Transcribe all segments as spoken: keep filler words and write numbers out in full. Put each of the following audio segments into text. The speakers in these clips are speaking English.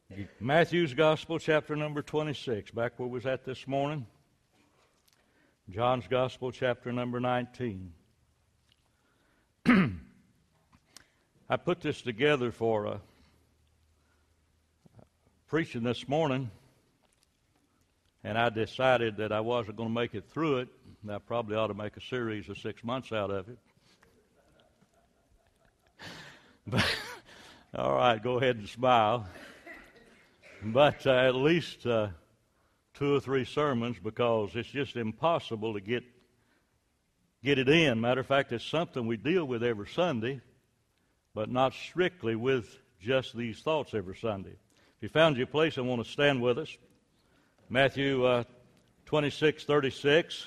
Matthew's Gospel, chapter number twenty-six, back where we was at this morning. John's Gospel, chapter number nineteen. I put this together for uh, preaching this morning, and I decided that I wasn't going to make it through it, and I probably ought to make a series of six months out of it. But, all right, go ahead and smile. But uh, at least uh, two or three sermons, because it's just impossible to get get it in. Matter of fact, it's something we deal with every Sunday, but not strictly with just these thoughts every Sunday. If you found your place, I want to stand with us. Matthew uh, twenty-six thirty-six,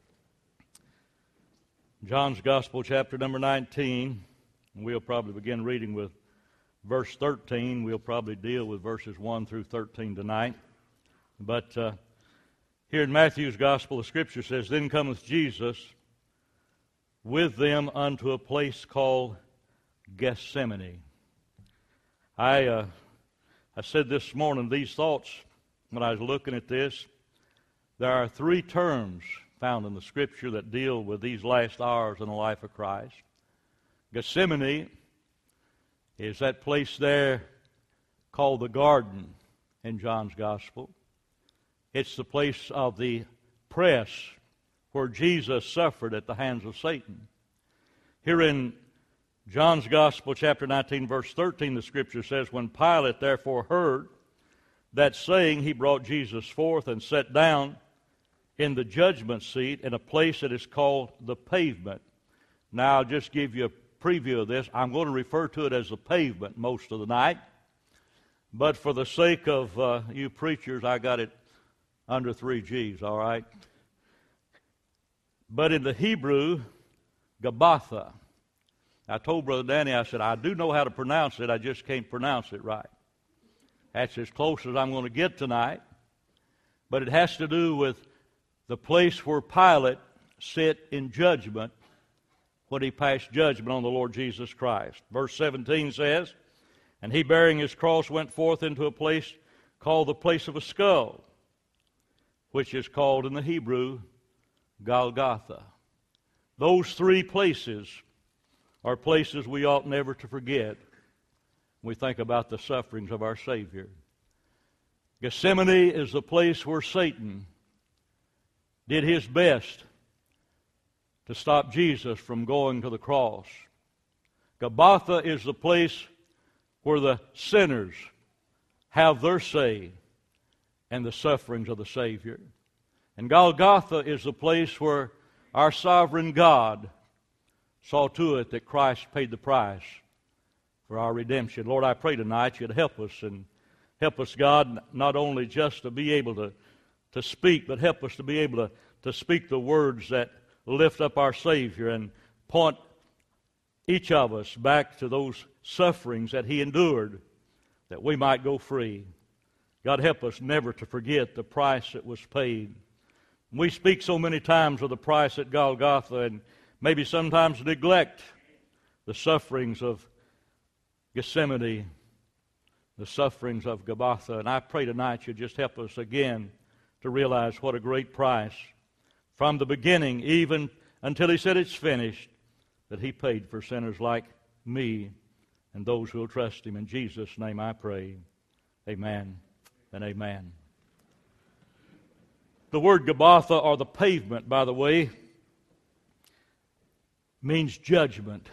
John's Gospel, chapter number nineteen. And we'll probably begin reading with verse thirteen. We'll probably deal with verses one through thirteen tonight. But uh, here in Matthew's Gospel, the Scripture says, "Then cometh Jesus with them unto a place called Gethsemane." I uh, I said this morning, these thoughts, when I was looking at this, there are three terms found in the Scripture that deal with these last hours in the life of Christ. Gethsemane is that place there called the garden in John's Gospel. It's the place of the press where Jesus suffered at the hands of Satan. Here in John's Gospel, chapter nineteen, verse thirteen, the Scripture says, "When Pilate therefore heard that saying, he brought Jesus forth and sat down in the judgment seat in a place that is called the Pavement." Now, I'll just give you a preview of this. I'm going to refer to it as the Pavement most of the night, but for the sake of uh, you preachers, I got it under three G's, all right? But in the Hebrew, Gabbatha. I told Brother Danny, I said, I do know how to pronounce it, I just can't pronounce it right. That's as close as I'm going to get tonight, but it has to do with the place where Pilate sat in judgment when he passed judgment on the Lord Jesus Christ. Verse seventeen says, "And he bearing his cross went forth into a place called the place of a skull, which is called in the Hebrew Golgotha." Those three places are places we ought never to forget when we think about the sufferings of our Savior. Gethsemane is the place where Satan did his best to stop Jesus from going to the cross. Gabbatha is the place where the sinners have their say in the sufferings of the Savior. And Golgotha is the place where our sovereign God saw to it that Christ paid the price for our redemption. Lord, I pray tonight you'd help us, and help us, God, not only just to be able to, to speak, but help us to be able to, to speak the words that lift up our Savior and point each of us back to those sufferings that He endured, that we might go free. God, help us never to forget the price that was paid. We speak so many times of the price at Golgotha, and maybe sometimes neglect the sufferings of Gethsemane, the sufferings of Gabbatha. And I pray tonight you just help us again to realize what a great price, from the beginning even until He said it's finished, that He paid for sinners like me and those who will trust Him. In Jesus' name I pray. Amen and amen. The word Gabbatha, or the pavement, by the way, means judgment.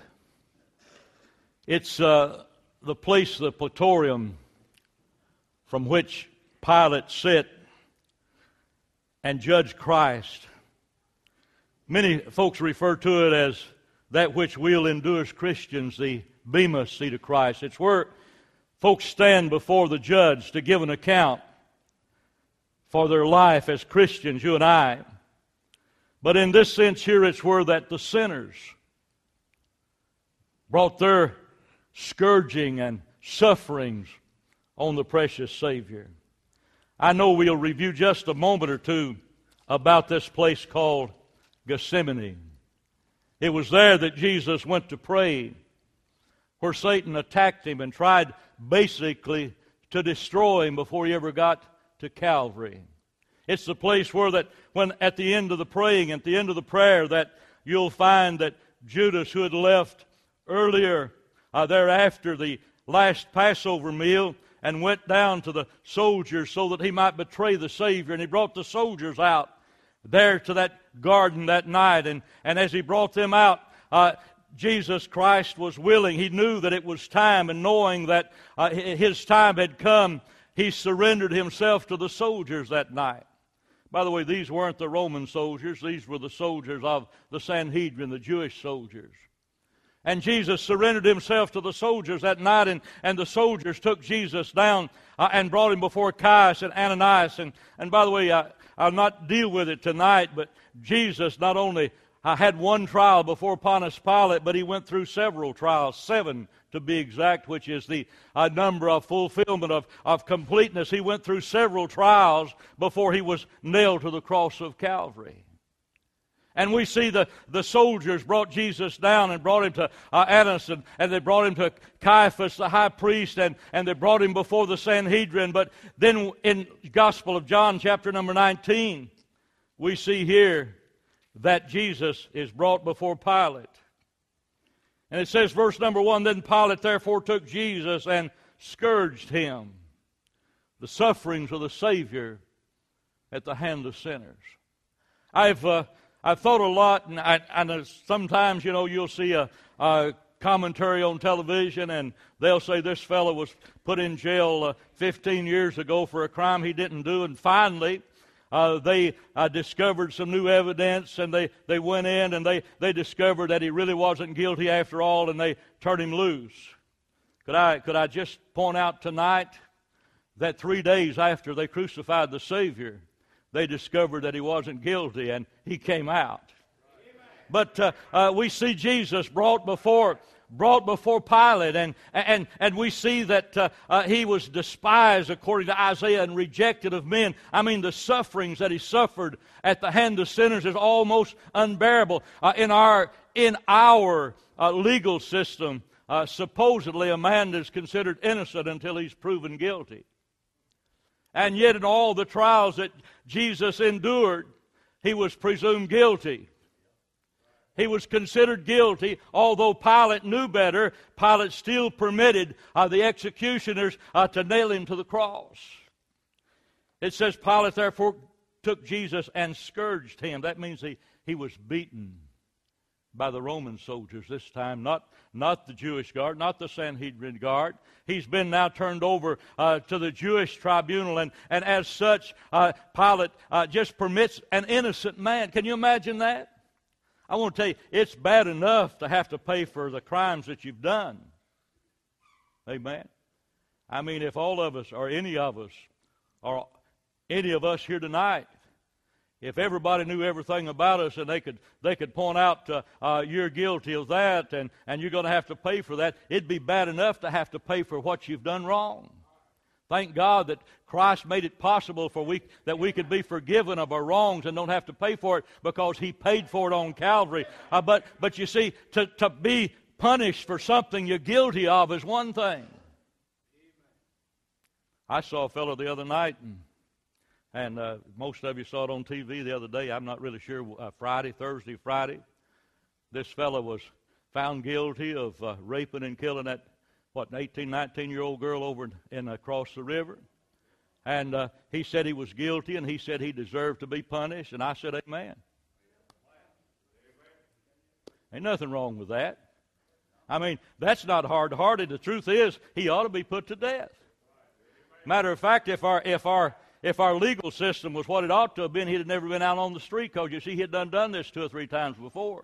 It's uh, the place, the praetorium, from which Pilate sat and judged Christ. Many folks refer to it as that which we'll endure as Christians, the Bema seat of Christ. It's where folks stand before the judge to give an account for their life as Christians, you and I. But in this sense here, it's where that the sinners brought their scourging and sufferings on the precious Savior. I know we'll review just a moment or two about this place called Gethsemane. It was there that Jesus went to pray, where Satan attacked him and tried basically to destroy him before he ever got to Calvary. It's the place where that when at the end of the praying, at the end of the prayer, that you'll find that Judas, who had left earlier uh, thereafter the last Passover meal, and went down to the soldiers so that he might betray the Savior. And he brought the soldiers out there to that garden that night. And, and as he brought them out, uh, Jesus Christ was willing. He knew that it was time, and knowing that uh, his time had come, he surrendered himself to the soldiers that night. By the way, these weren't the Roman soldiers. These were the soldiers of the Sanhedrin, the Jewish soldiers. And Jesus surrendered himself to the soldiers that night, and, and the soldiers took Jesus down uh, and brought him before Caiaphas and Ananias. And, and by the way, I, I'll not deal with it tonight, but Jesus not only uh, had one trial before Pontius Pilate, but he went through several trials, seven to be exact, which is the uh, number of fulfillment of, of completeness. He went through several trials before he was nailed to the cross of Calvary. And we see the, the soldiers brought Jesus down and brought him to uh, Annas, and, and they brought him to Caiaphas, the high priest, and, and they brought him before the Sanhedrin. But then in Gospel of John, chapter number nineteen, we see here that Jesus is brought before Pilate. And it says, verse number one, then Pilate therefore took Jesus and scourged him, the sufferings of the Savior at the hand of sinners. I've... Uh, I've thought a lot, and, I, and sometimes, you know, you'll see a, a commentary on television, and they'll say this fellow was put in jail uh, fifteen years ago for a crime he didn't do, and finally uh, they uh, discovered some new evidence, and they, they went in, and they, they discovered that he really wasn't guilty after all, and they turned him loose. Could I, could I just point out tonight that three days after they crucified the Savior, they discovered that he wasn't guilty, and he came out. But uh, uh, we see Jesus brought before brought before Pilate, and and and we see that uh, uh, he was despised according to Isaiah and rejected of men. I mean, the sufferings that he suffered at the hand of sinners is almost unbearable. Uh, in our in our uh, legal system, uh, supposedly a man is considered innocent until he's proven guilty. And yet in all the trials that Jesus endured, he was presumed guilty. He was considered guilty, although Pilate knew better. Pilate still permitted uh, the executioners uh, to nail him to the cross. It says Pilate therefore took Jesus and scourged him. That means he, he was beaten by the Roman soldiers this time, not, not the Jewish guard, not the Sanhedrin guard. He's been now turned over uh, to the Jewish tribunal, and, and as such, uh, Pilate uh, just permits an innocent man. Can you imagine that? I want to tell you, it's bad enough to have to pay for the crimes that you've done. Amen? I mean, if all of us, or any of us, or any of us here tonight, if everybody knew everything about us, and they could they could point out uh, uh, you're guilty of that, and, and you're going to have to pay for that, it'd be bad enough to have to pay for what you've done wrong. Thank God that Christ made it possible for we that we could be forgiven of our wrongs and don't have to pay for it, because He paid for it on Calvary. Uh, but but you see, to, to be punished for something you're guilty of is one thing. I saw a fellow the other night, and And uh, most of you saw it on T V the other day. I'm not really sure, uh, Friday, Thursday, Friday. This fellow was found guilty of uh, raping and killing that, what, an eighteen, nineteen-year-old girl over in, in across the river. And uh, he said he was guilty, and he said he deserved to be punished. And I said, amen. Ain't nothing wrong with that. I mean, that's not hard-hearted. The truth is, he ought to be put to death. Matter of fact, if our if our If our legal system was what it ought to have been, he'd have never been out on the street, because, you see, he had done, done this two or three times before.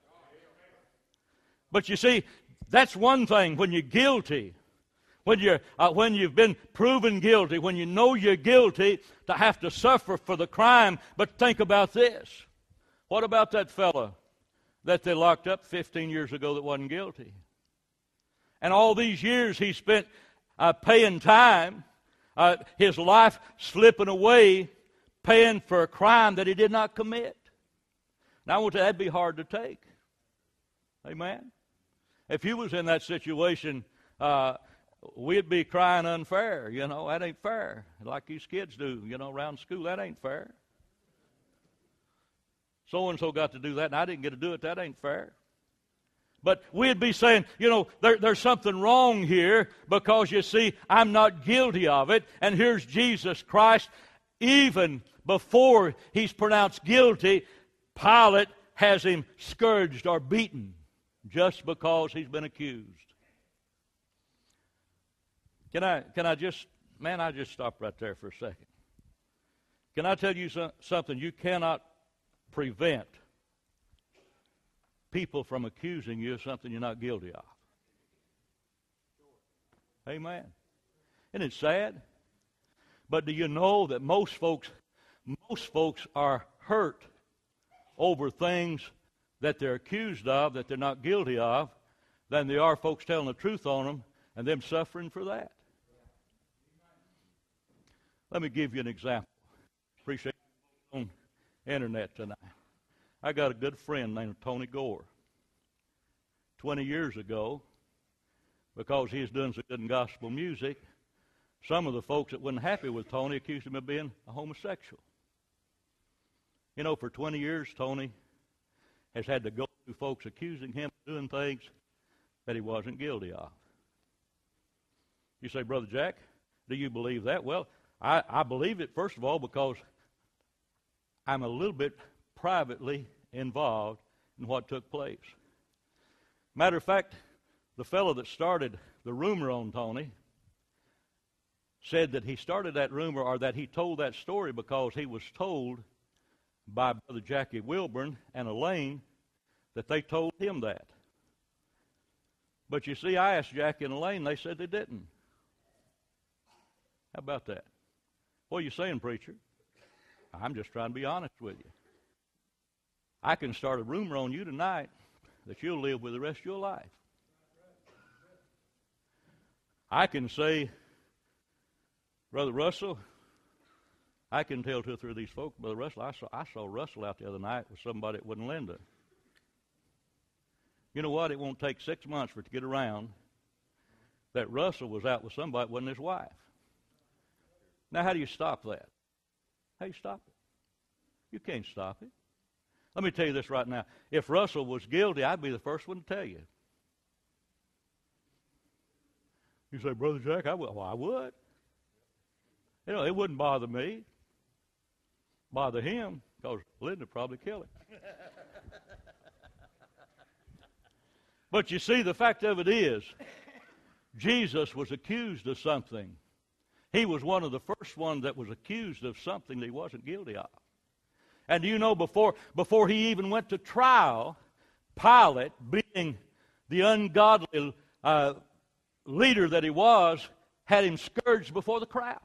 But, you see, that's one thing when you're guilty, when, you're, uh, when you've been proven guilty, when you know you're guilty, to have to suffer for the crime. But think about this. What about that fellow that they locked up fifteen years ago that wasn't guilty? And all these years he spent uh, paying time, Uh, his life slipping away, paying for a crime that he did not commit. Now, I want to that'd be hard to take. Amen? If you was in that situation, uh, we'd be crying unfair. You know, that ain't fair. Like these kids do, you know, around school. That ain't fair. So-and-so got to do that, and I didn't get to do it. That ain't fair. But we'd be saying, you know, there, there's something wrong here because, you see, I'm not guilty of it. And here's Jesus Christ. Even before he's pronounced guilty, Pilate has him scourged or beaten just because he's been accused. Can I, can I just, man, I just stop right there for a second. Can I tell you so, something? You cannot prevent people from accusing you of something you're not guilty of. Amen. Isn't it sad? But do you know that most folks, most folks are hurt over things that they're accused of, that they're not guilty of, than they are folks telling the truth on them and them suffering for that. Let me give you an example. Appreciate you on the internet tonight. I got a good friend named Tony Gore. Twenty years ago, because he was doing so good in gospel music, some of the folks that weren't happy with Tony accused him of being a homosexual. You know, for twenty years, Tony has had to go through folks accusing him of doing things that he wasn't guilty of. You say, Brother Jack, do you believe that? Well, I, I believe it, first of all, because I'm a little bit privately involved in what took place. Matter of fact, the fellow that started the rumor on Tony said that he started that rumor, or that he told that story because he was told by Brother Jackie Wilburn and Elaine that they told him that. But you see, I asked Jackie and Elaine, they said they didn't. How about that? What are you saying, preacher? I'm just trying to be honest with you. I can start a rumor on you tonight that you'll live with the rest of your life. I can say, Brother Russell, I can tell two or three of these folks, Brother Russell, I saw, I saw Russell out the other night with somebody that wasn't Linda. You know what? It won't take six months for it to get around that Russell was out with somebody that wasn't his wife. Now, how do you stop that? How do you stop it? You can't stop it. Let me tell you this right now. If Russell was guilty, I'd be the first one to tell you. You say, Brother Jack, I would. Well, I would. You know, it wouldn't bother me. Bother him, because Linda would probably kill him. But you see, the fact of it is, Jesus was accused of something. He was one of the first ones that was accused of something that he wasn't guilty of. And do you know, before, before he even went to trial, Pilate, being the ungodly uh, leader that he was, had him scourged before the crowd.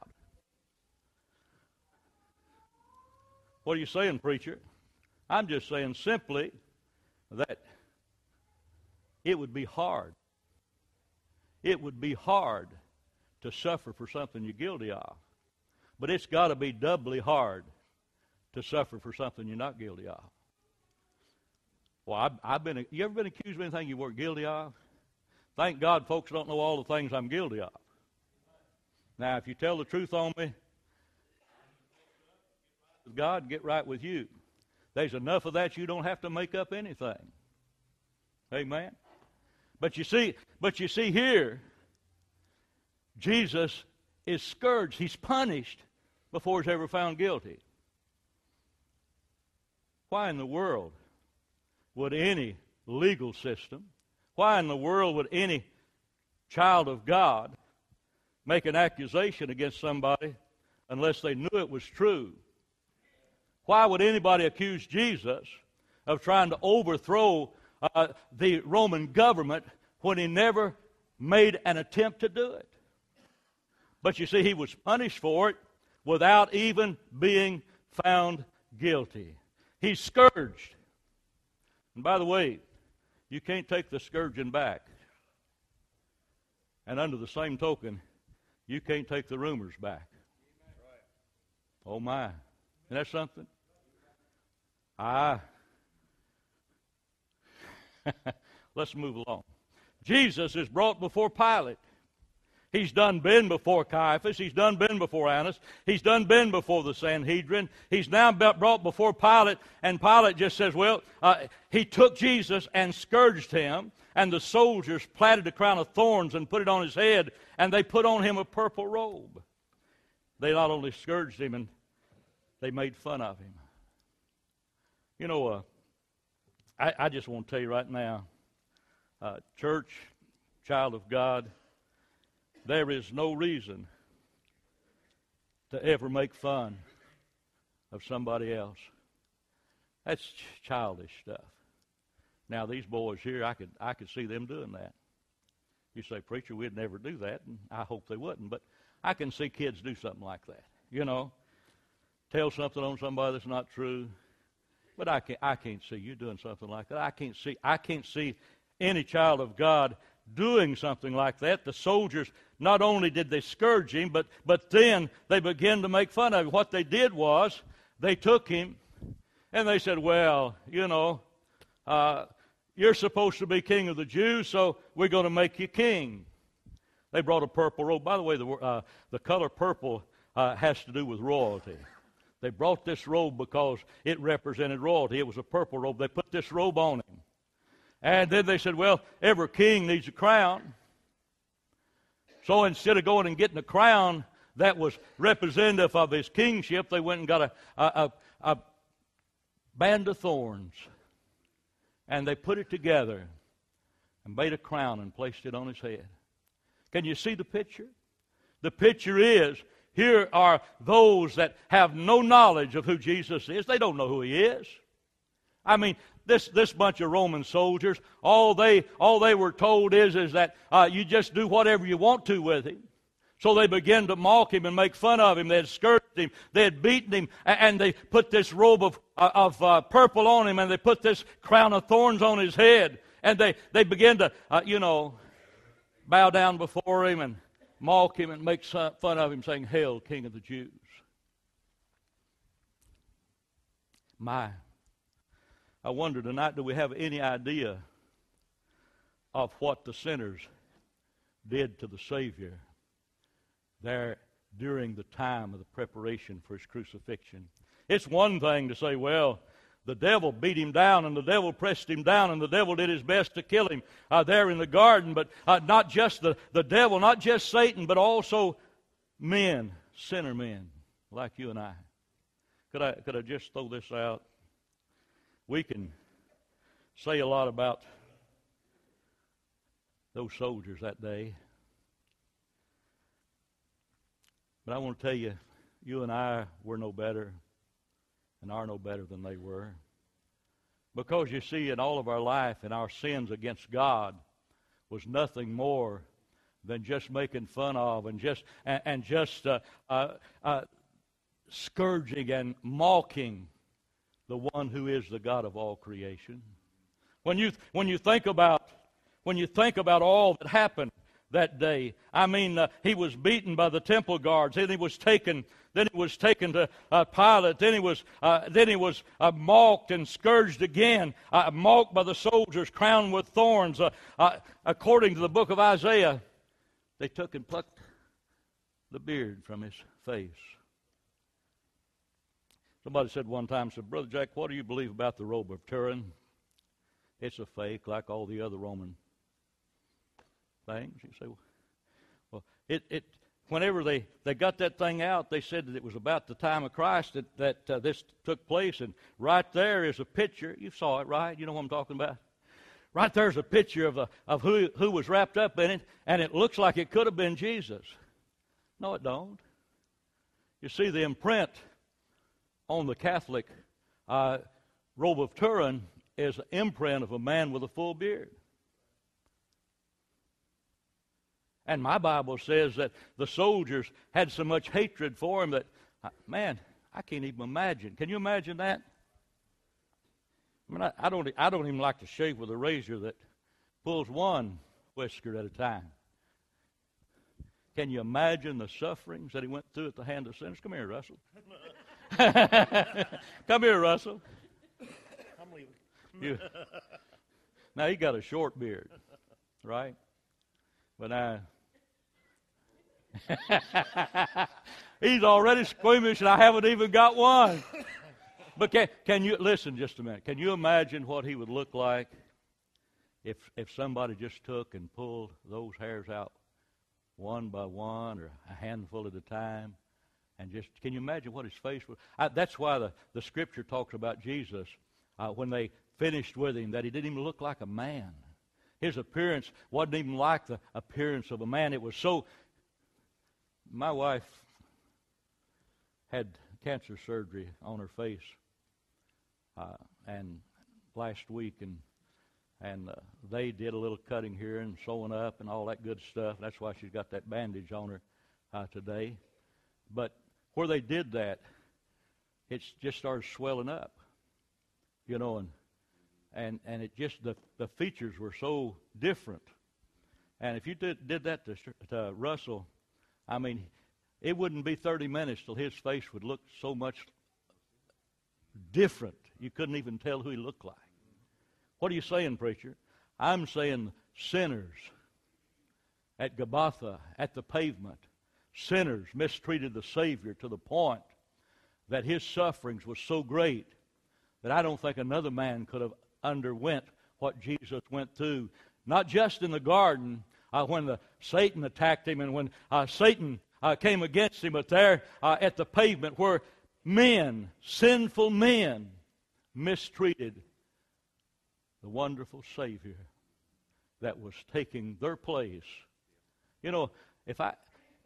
What are you saying, preacher? I'm just saying simply that it would be hard. It would be hard to suffer for something you're guilty of. But it's got to be doubly hard to suffer for something you're not guilty of. Well, I've, I've been, you ever been accused of anything you weren't guilty of? Thank God folks don't know all the things I'm guilty of. Now, if you tell the truth on me, God, get right with you. There's enough of that you don't have to make up anything. Amen? But you see, but you see here, Jesus is scourged. He's punished before he's ever found guilty. Why in the world would any legal system, why in the world would any child of God make an accusation against somebody unless they knew it was true? Why would anybody accuse Jesus of trying to overthrow uh, the Roman government when he never made an attempt to do it? But you see, he was punished for it without even being found guilty. He's scourged. And by the way, you can't take the scourging back. And under the same token, you can't take the rumors back. Oh my. Isn't that something? Ah. Let's move along. Jesus is brought before Pilate. He's done been before Caiaphas. He's done been before Annas. He's done been before the Sanhedrin. He's now brought before Pilate, and Pilate just says, well, uh, he took Jesus and scourged him, and the soldiers platted a crown of thorns and put it on his head, and they put on him a purple robe. They not only scourged him, and they made fun of him. You know, uh, I, I just want to tell you right now, uh, church, child of God, there is no reason to ever make fun of somebody else. That's ch- childish stuff. Now, these boys here, I could I could see them doing that. You say, preacher, we'd never do that, and I hope they wouldn't. But I can see kids do something like that. You know, tell something on somebody that's not true. But I can't I can't see you doing something like that. I can't see I can't see any child of God doing something like that. The soldiers, not only did they scourge him, but, but then they began to make fun of him. What they did was, they took him, and they said, well, you know, uh, you're supposed to be king of the Jews, so we're going to make you king. They brought a purple robe. By the way, the, uh, the color purple uh, has to do with royalty. They brought this robe because it represented royalty. It was a purple robe. They put this robe on him. And then they said, well, every king needs a crown. So instead of going and getting a crown that was representative of his kingship, they went and got a, a, a, a band of thorns. And they put it together and made a crown and placed it on his head. Can you see the picture? The picture is, here are those that have no knowledge of who Jesus is. They don't know who he is. I mean, this, this bunch of Roman soldiers, all they all they were told is, is that uh, you just do whatever you want to with him. So they began to mock him and make fun of him. They had scourged him. They had beaten him. And they put this robe of, uh, of uh, purple on him, and they put this crown of thorns on his head. And they, they began to, uh, you know, bow down before him and mock him and make fun of him, saying, "Hail, King of the Jews." My, I wonder tonight, do we have any idea of what the sinners did to the Savior there during the time of the preparation for his crucifixion? It's one thing to say, well, the devil beat him down, and the devil pressed him down, and the devil did his best to kill him uh, there in the garden. But uh, not just the, the devil, not just Satan, but also men, sinner men like you and I. Could I, could I just throw this out? We can say a lot about those soldiers that day. But I want to tell you, you and I were no better and are no better than they were. Because you see, in all of our life, and our sins against God was nothing more than just making fun of and just and, and just uh, uh, uh, scourging and mocking the one who is the God of all creation. When you when you think about when you think about all that happened that day, I mean, uh, he was beaten by the temple guards. Then he was taken. Then he was taken to uh, Pilate. Then he was uh, then he was uh, mocked and scourged again, uh, mocked by the soldiers, crowned with thorns. Uh, uh, according to the book of Isaiah, they took and plucked the beard from his face. Somebody said one time, said, "Brother Jack, what do you believe about the robe of Turin?" It's a fake, like all the other Roman things. You say, well, it, it whenever they, they got that thing out, they said that it was about the time of Christ that, that uh, this took place. And right there is a picture. You saw it, right? You know what I'm talking about? Right there's a picture of, the, of who, who was wrapped up in it, and it looks like it could have been Jesus. No, it don't. You see, the imprint on the Catholic uh, robe of Turin is an imprint of a man with a full beard. And my Bible says that the soldiers had so much hatred for him that, man, I can't even imagine. Can you imagine that? I mean, I, I don't, I don't even like to shave with a razor that pulls one whisker at a time. Can you imagine the sufferings that he went through at the hand of sinners? Come here, Russell. Come here, Russell. I'm leaving. You, now, he got a short beard, right? But now, He's already squeamish, and I haven't even got one. But can, can you, listen just a minute, can you imagine what he would look like if if somebody just took and pulled those hairs out one by one or a handful at a time? And just, can you imagine what his face was? I, that's why the, the Scripture talks about Jesus, uh, when they finished with him, that he didn't even look like a man. His appearance wasn't even like the appearance of a man. It was so... My wife had cancer surgery on her face uh, and last week, and and uh, they did a little cutting here and sewing up and all that good stuff. That's why she's got that bandage on her uh, today. But where they did that, it just started swelling up, you know, and and and it just, the the features were so different. And if you did did that to, to Russell, I mean, it wouldn't be thirty minutes till his face would look so much different. You couldn't even tell who he looked like. What are you saying, preacher? I'm saying sinners at Gabbatha, at the pavement, sinners mistreated the Savior to the point that his sufferings was so great that I don't think another man could have underwent what Jesus went through. Not just in the garden, uh, when the Satan attacked him, and when uh, Satan uh, came against him, but there uh, at the pavement where men, sinful men, mistreated the wonderful Savior that was taking their place. You know, if I,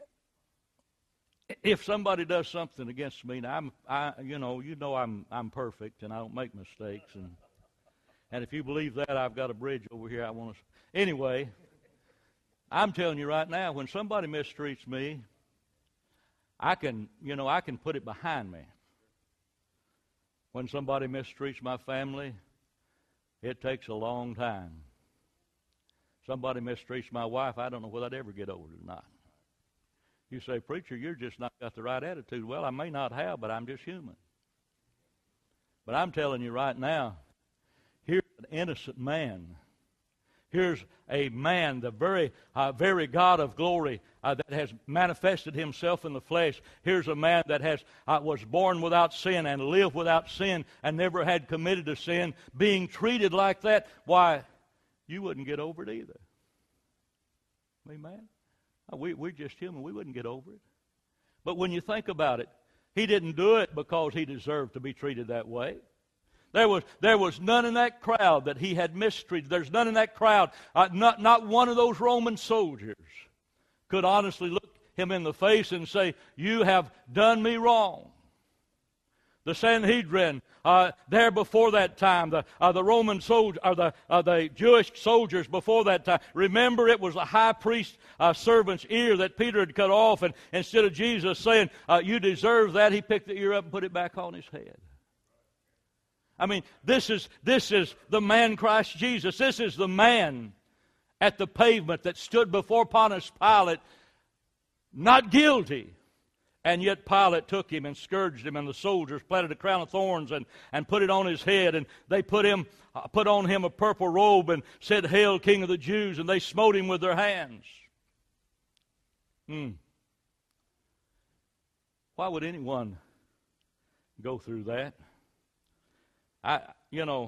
if somebody does something against me, now I'm, I, you know, you know I'm, I'm perfect and I don't make mistakes, and and if you believe that, I've got a bridge over here I want to. Anyway, I'm telling you right now, when somebody mistreats me, I can, you know, I can put it behind me. When somebody mistreats my family, it takes a long time. Somebody mistreats my wife, I don't know whether I'd ever get over it or not. You say, preacher, you're just not got the right attitude. Well, I may not have, but I'm just human. But I'm telling you right now, here's an innocent man. Here's a man, the very, uh, very God of glory uh, that has manifested himself in the flesh. Here's a man that has uh, was born without sin and lived without sin and never had committed a sin, being treated like that. Why, you wouldn't get over it either. Amen? Uh, we, we're just human. We wouldn't get over it. But when you think about it, he didn't do it because he deserved to be treated that way. There was, there was none in that crowd that he had mistreated. There's none in that crowd. Uh, not, not one of those Roman soldiers could honestly look him in the face and say, you have done me wrong. The Sanhedrin, uh, there before that time, the, uh, the Roman soldiers, or the, uh, the Jewish soldiers before that time, remember it was the high priest uh, servant's ear that Peter had cut off, and instead of Jesus saying, uh, you deserve that, he picked the ear up and put it back on his head. I mean, this is this is the man Christ Jesus. This is the man at the pavement that stood before Pontius Pilate, not guilty. And yet Pilate took him and scourged him, and the soldiers planted a crown of thorns and, and put it on his head, and they put him uh, put on him a purple robe and said, Hail, King of the Jews, and they smote him with their hands. Hmm. Why would anyone go through that? I, you know,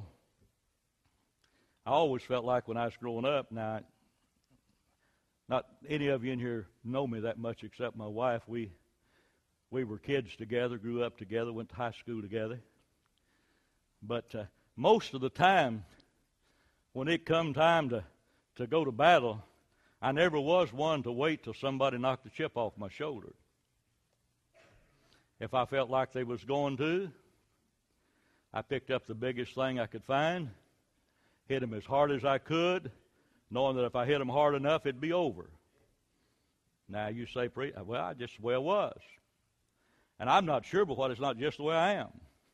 I always felt like when I was growing up, now, not any of you in here know me that much except my wife. We we were kids together, grew up together, went to high school together. But uh, most of the time, when it come time to, to go to battle, I never was one to wait till somebody knocked the chip off my shoulder. If I felt like they was going to, I picked up the biggest thing I could find, hit him as hard as I could, knowing that if I hit him hard enough, it'd be over. Now you say, well, I just the way I was. And I'm not sure, but what it's not just the way I am.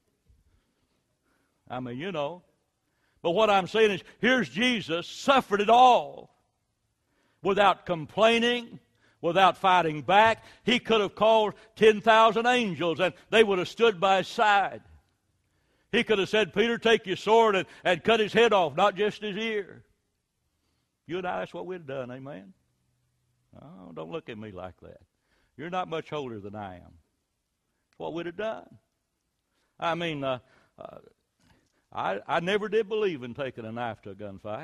I mean, you know. But what I'm saying is, here's Jesus, suffered it all without complaining, without fighting back. He could have called ten thousand angels, and they would have stood by his side. He could have said, Peter, take your sword and, and cut his head off, not just his ear. You and I, that's what we'd have done, amen? Oh, don't look at me like that. You're not much holier than I am. That's what we'd have done. I mean, uh, uh, I, I never did believe in taking a knife to a gunfight.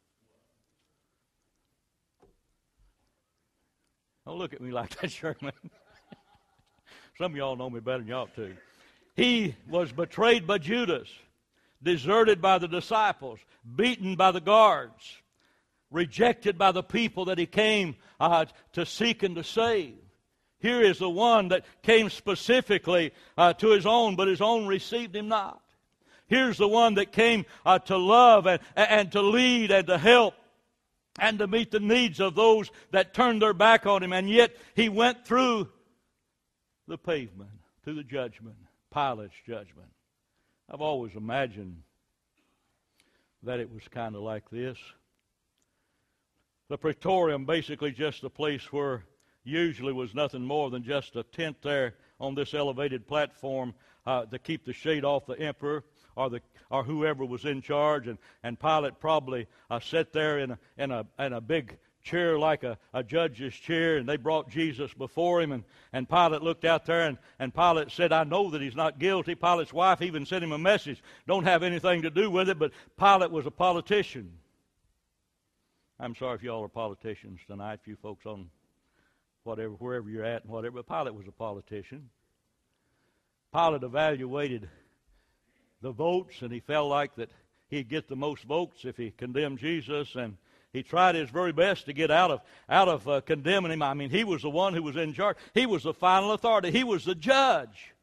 Don't look at me like that, Sherman. Some of y'all know me better than you ought to. He was betrayed by Judas, deserted by the disciples, beaten by the guards, rejected by the people that he came uh, to seek and to save. Here is the one that came specifically uh, to his own, but his own received him not. Here's the one that came uh, to love and, and to lead and to help and to meet the needs of those that turned their back on him. And yet he went through the pavement, to the judgment, Pilate's judgment. I've always imagined that it was kind of like this. The Praetorium, basically just a place where usually was nothing more than just a tent there on this elevated platform uh, to keep the shade off the emperor or the or whoever was in charge. And, and Pilate probably uh, sat there in a, in a, in a big chair like a, a judge's chair, and they brought Jesus before him, and, and Pilate looked out there, and, and Pilate said, I know that he's not guilty. Pilate's wife even sent him a message, don't have anything to do with it, but Pilate was a politician. I'm sorry if y'all are politicians tonight, you folks on whatever, wherever you're at and whatever, but Pilate was a politician. Pilate evaluated the votes, and he felt like that he'd get the most votes if he condemned Jesus, and he tried his very best to get out of out of uh, condemning him. I mean, he was the one who was in charge. He was the final authority. He was the judge.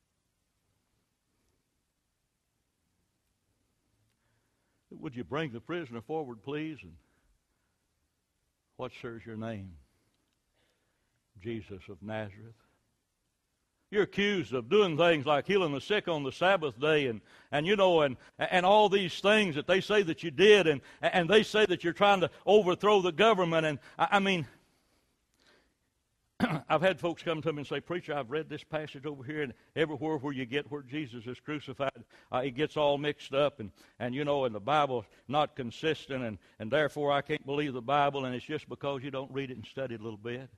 Would you bring the prisoner forward, please? And what, sir, is your name? Jesus of Nazareth. You're accused of doing things like healing the sick on the Sabbath day, and, and you know, and and all these things that they say that you did, and and they say that you're trying to overthrow the government. And I, I mean, I've had folks come to me and say, Preacher, I've read this passage over here, and everywhere where you get where Jesus is crucified, uh, it gets all mixed up, and, and you know, and the Bible's not consistent, and, and therefore I can't believe the Bible, and it's just because you don't read it and study it a little bit.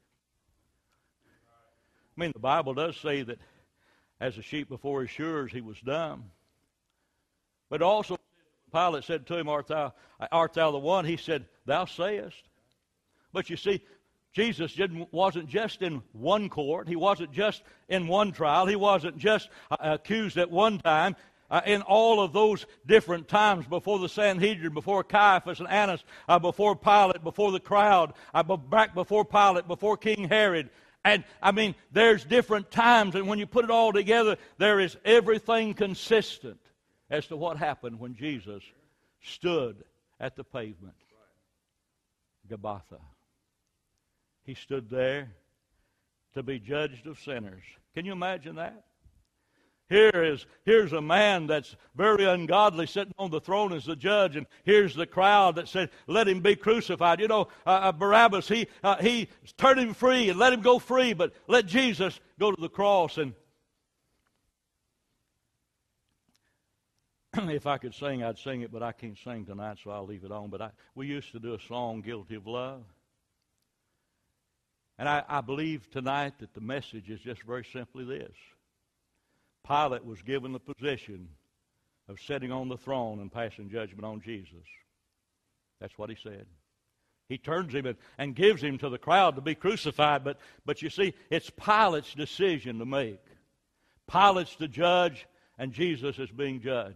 I mean, the Bible does say that as a sheep before his shearers, he was dumb. But also, Pilate said to him, art thou, art thou the one? He said, thou sayest. But you see, Jesus didn't, wasn't just in one court. He wasn't just in one trial. He wasn't just uh, accused at one time. Uh, in all of those different times, before the Sanhedrin, before Caiaphas and Annas, uh, before Pilate, before the crowd, uh, back before Pilate, before King Herod. And, I mean, there's different times, and when you put it all together, there is everything consistent as to what happened when Jesus stood at the pavement. Gabbatha. He stood there to be judged of sinners. Can you imagine that? Here is here's a man that's very ungodly sitting on the throne as the judge, and here's the crowd that said, let him be crucified. You know, uh, uh, Barabbas, he uh, he turned him free and let him go free, but let Jesus go to the cross. And if I could sing, I'd sing it, but I can't sing tonight, so I'll leave it on. But I, we used to do a song, Guilty of Love. And I, I believe tonight that the message is just very simply this. Pilate was given the position of sitting on the throne and passing judgment on Jesus. That's what he said. He turns him and, and gives him to the crowd to be crucified, but, but you see, it's Pilate's decision to make. Pilate's the judge, and Jesus is being judged.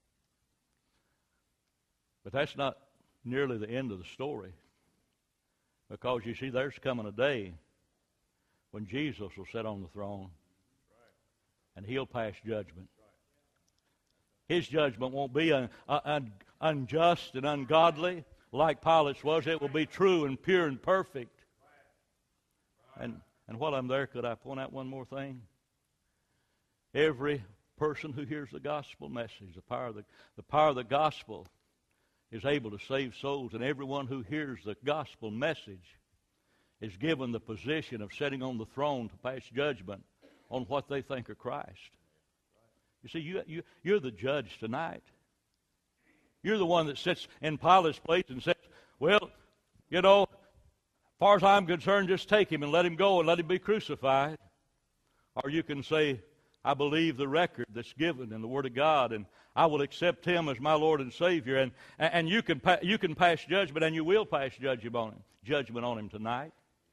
But that's not nearly the end of the story. Because you see, there's coming a day when Jesus will sit on the throne. And he'll pass judgment. His judgment won't be un, un, unjust and ungodly like Pilate's was. It will be true and pure and perfect. And, and while I'm there, could I point out one more thing? Every person who hears the gospel message, the power of the, the power of the gospel is able to save souls. And everyone who hears the gospel message is given the position of sitting on the throne to pass judgment on what they think of Christ. You see, you, you, you're the judge tonight. You're the one that sits in Pilate's place and says, well, you know, far as I'm concerned, just take him and let him go and let him be crucified. Or you can say, I believe the record that's given in the Word of God, and I will accept him as my Lord and Savior. And, and you, can pa- you can pass judgment, and you will pass judgment on him, judgment on him tonight.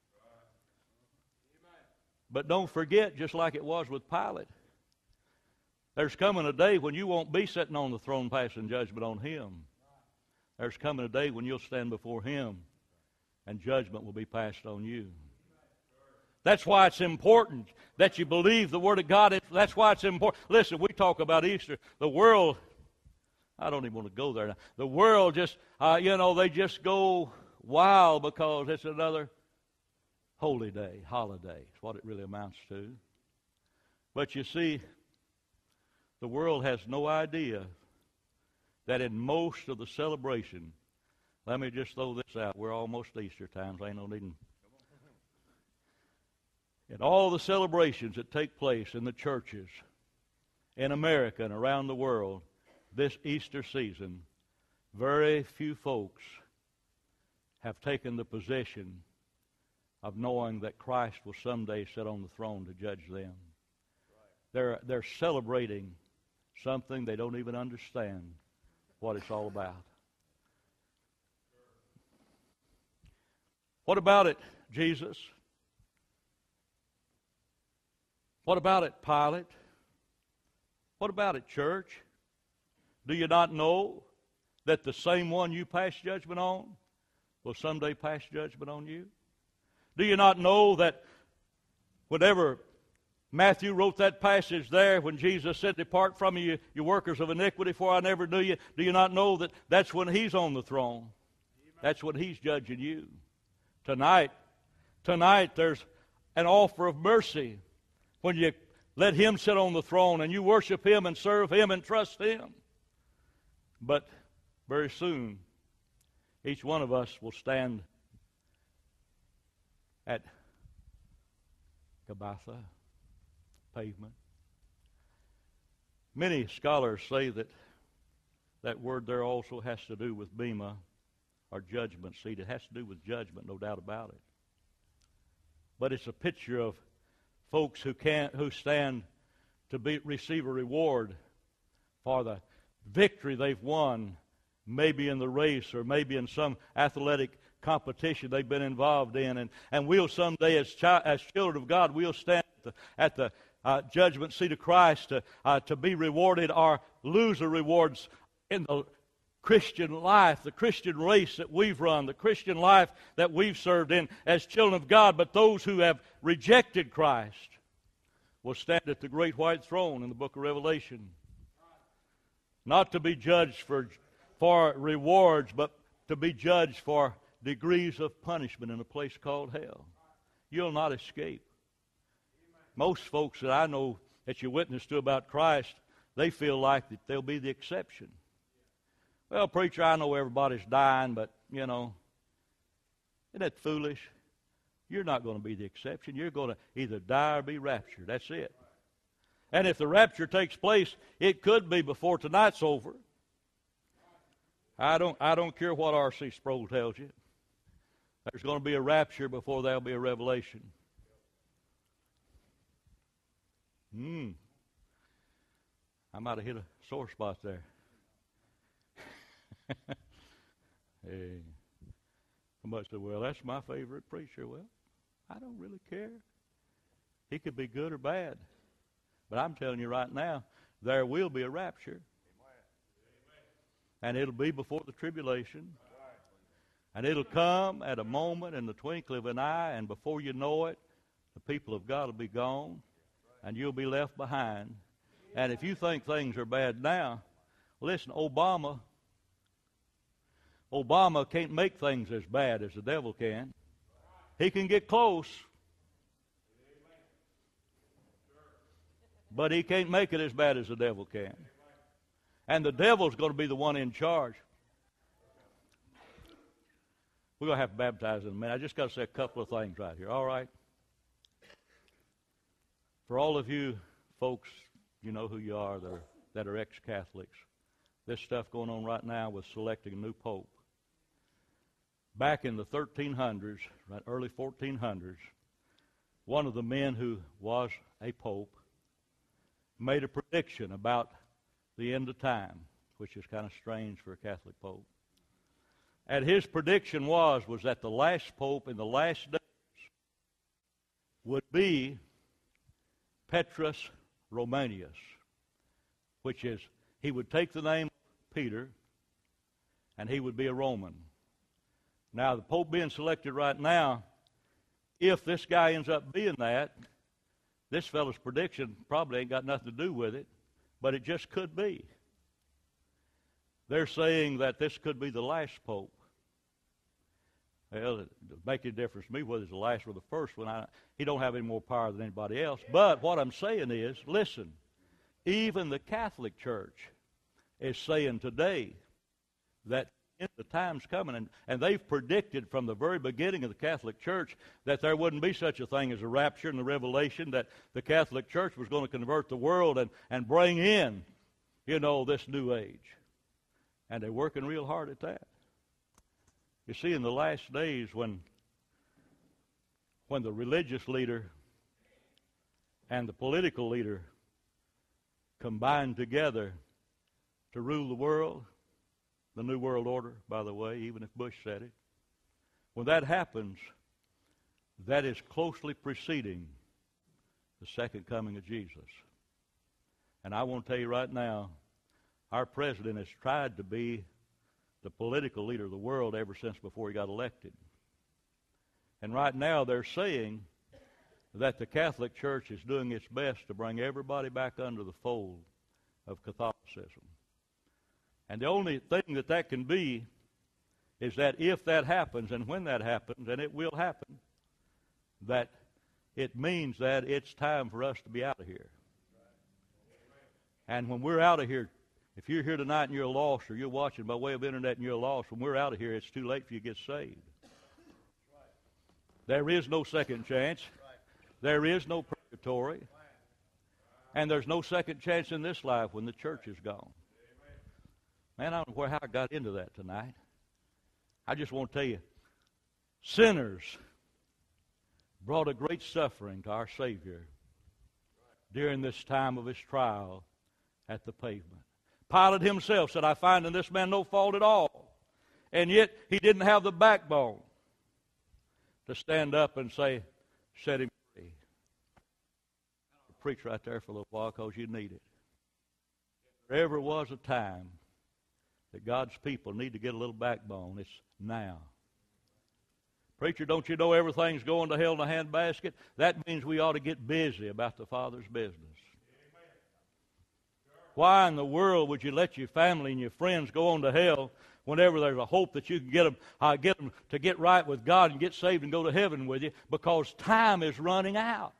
But don't forget, just like it was with Pilate, there's coming a day when you won't be sitting on the throne passing judgment on him. There's coming a day when you'll stand before him and judgment will be passed on you. That's why it's important that you believe the Word of God. That's why it's important. Listen, we talk about Easter. The world, I don't even want to go there now. The world just, uh, you know, they just go wild because it's another holy day, holiday. It's what it really amounts to. But you see, the world has no idea that in most of the celebration, let me just throw this out. We're almost Easter time, so ain't no needing. In all the celebrations that take place in the churches in America and around the world this Easter season, very few folks have taken the position of knowing that Christ will someday sit on the throne to judge them. They're, they're celebrating something they don't even understand what it's all about. What about it, Jesus? What about it, Pilate? What about it, church? Do you not know that the same one you pass judgment on will someday pass judgment on you? Do you not know that whenever Matthew wrote that passage there when Jesus said, depart from me, you, you workers of iniquity, for I never knew you, do you not know that that's when he's on the throne? That's when he's judging you. Tonight, tonight there's an offer of mercy when you let him sit on the throne and you worship him and serve him and trust him. But very soon, each one of us will stand at Gabbatha, pavement. Many scholars say that that word there also has to do with bema, or judgment seat. It has to do with judgment, no doubt about it. But it's a picture of folks who can't, who stand to be, receive a reward for the victory they've won, maybe in the race or maybe in some athletic competition they've been involved in. And, and we'll someday, as, chi- as children of God, we'll stand at the, at the uh, judgment seat of Christ to, uh, to be rewarded or lose the rewards in the Christian life, the Christian race that we've run, the Christian life that we've served in as children of God. But those who have rejected Christ will stand at the great white throne in the book of Revelation, not to be judged for, for rewards, but to be judged for degrees of punishment in a place called hell. You'll not escape. Most folks that I know that you witness to about Christ, they feel like that they'll be the exception. Well, preacher, I know everybody's dying, but, you know, isn't that foolish? You're not going to be the exception. You're going to either die or be raptured. That's it. And if the rapture takes place, it could be before tonight's over. I don't, I don't care what R C Sproul tells you. There's going to be a rapture before there'll be a revelation. Hmm. I might have hit a sore spot there. Hey. Somebody said, well, that's my favorite preacher. Well, I don't really care. He could be good or bad. But I'm telling you right now, there will be a rapture. And it'll be before the tribulation. And it'll come at a moment in the twinkling of an eye, and before you know it, the people of God will be gone, and you'll be left behind. And if you think things are bad now, listen, Obama, Obama can't make things as bad as the devil can. He can get close, but he can't make it as bad as the devil can. And the devil's going to be the one in charge. We're going to have to baptize in a minute. I just got to say a couple of things right here. All right? For all of you folks, you know who you are that are, that are ex-Catholics. This stuff going on right now with selecting a new pope. back in the thirteen hundreds, right, early fourteen hundreds, one of the men who was a pope made a prediction about the end of time, which is kind of strange for a Catholic pope. And his prediction was, was that the last pope in the last days would be Petrus Romanius, which is, he would take the name of Peter, and he would be a Roman. Now, the pope being selected right now, if this guy ends up being that, this fellow's prediction probably ain't got nothing to do with it, but it just could be. They're saying that this could be the last pope. Well, it doesn't make any difference to me whether it's the last or the first one. I, he don't have any more power than anybody else. But what I'm saying is, listen, even the Catholic Church is saying today that the time's coming, and, and they've predicted from the very beginning of the Catholic Church that there wouldn't be such a thing as a rapture and the revelation, that the Catholic Church was going to convert the world and, and bring in, you know, this new age. And they're working real hard at that. You see, in the last days, when, when the religious leader and the political leader combine together to rule the world, the New World Order, by the way, even if Bush said it, when that happens, that is closely preceding the second coming of Jesus. And I want to tell you right now, our president has tried to be the political leader of the world ever since before he got elected. And right now they're saying that the Catholic Church is doing its best to bring everybody back under the fold of Catholicism. And the only thing that that can be is that if that happens, and when that happens, and it will happen, that it means that it's time for us to be out of here. And when we're out of here, if you're here tonight and you're lost, or you're watching by way of internet and you're lost, when we're out of here, it's too late for you to get saved. There is no second chance. There is no purgatory. And there's no second chance in this life when the church is gone. Man, I don't know where, how I got into that tonight. I just want to tell you, sinners brought a great suffering to our Savior during this time of his trial at the pavement. Pilate himself said, I find in this man no fault at all. And yet he didn't have the backbone to stand up and say, set him free. Preach right there for a little while because you need it. If there ever was a time that God's people need to get a little backbone, it's now. Preacher, don't you know everything's going to hell in a handbasket? That means we ought to get busy about the Father's business. Why in the world would you let your family and your friends go on to hell whenever there's a hope that you can get them, uh, get them to get right with God and get saved and go to heaven with you? Because time is running out.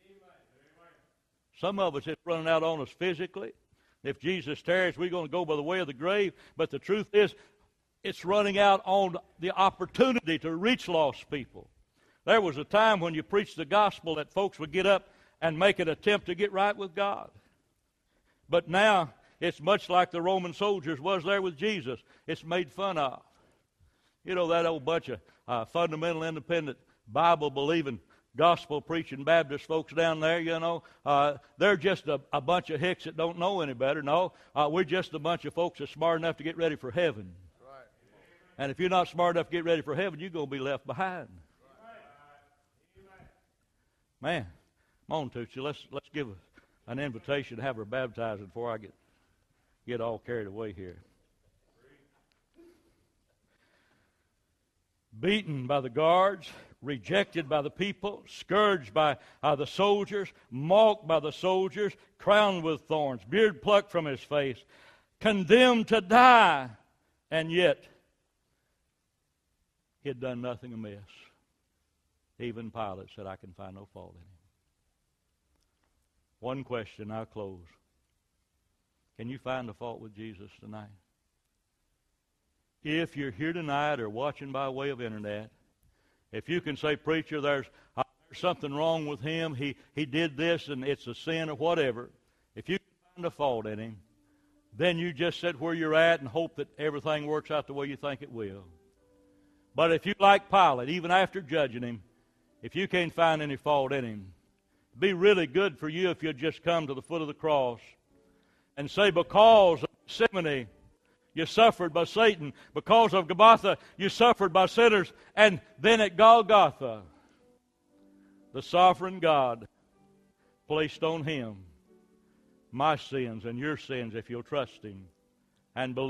Some of us, it's running out on us physically. If Jesus tarries, we're going to go by the way of the grave. But the truth is, it's running out on the opportunity to reach lost people. There was a time when you preached the gospel that folks would get up and make an attempt to get right with God. But now, it's much like the Roman soldiers was there with Jesus. It's made fun of. You know, that old bunch of uh, fundamental, independent, Bible-believing, gospel-preaching Baptist folks down there, you know, uh, they're just a, a bunch of hicks that don't know any better. No, uh, we're just a bunch of folks that's smart enough to get ready for heaven. Right. And if you're not smart enough to get ready for heaven, you're going to be left behind. Right. Man, come on, Tootsie, let's, let's give a, an invitation to have her baptized before I get, get all carried away here. Beaten by the guards, rejected by the people, scourged by uh, the soldiers, mocked by the soldiers, crowned with thorns, beard plucked from his face, condemned to die, and yet he had done nothing amiss. Even Pilate said, I can find no fault in him. One question, I'll close. Can you find a fault with Jesus tonight? If you're here tonight or watching by way of internet, if you can say, preacher, there's, uh, there's something wrong with him, he, he did this and it's a sin or whatever, if you can find a fault in him, then you just sit where you're at and hope that everything works out the way you think it will. But if you like Pilate, even after judging him, if you can't find any fault in him, it'd be really good for you if you'd just come to the foot of the cross and say, because of Gethsemane, you suffered by Satan. Because of Golgotha, you suffered by sinners. And then at Golgotha, the sovereign God placed on him my sins and your sins if you'll trust him and believe.